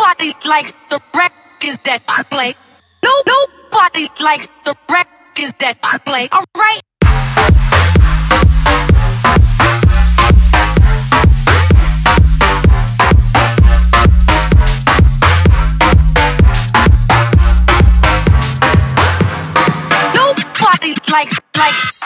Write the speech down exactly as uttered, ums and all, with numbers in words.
Nobody likes the records that I play. No, nobody likes the records that I play. All right. Nobody likes likes.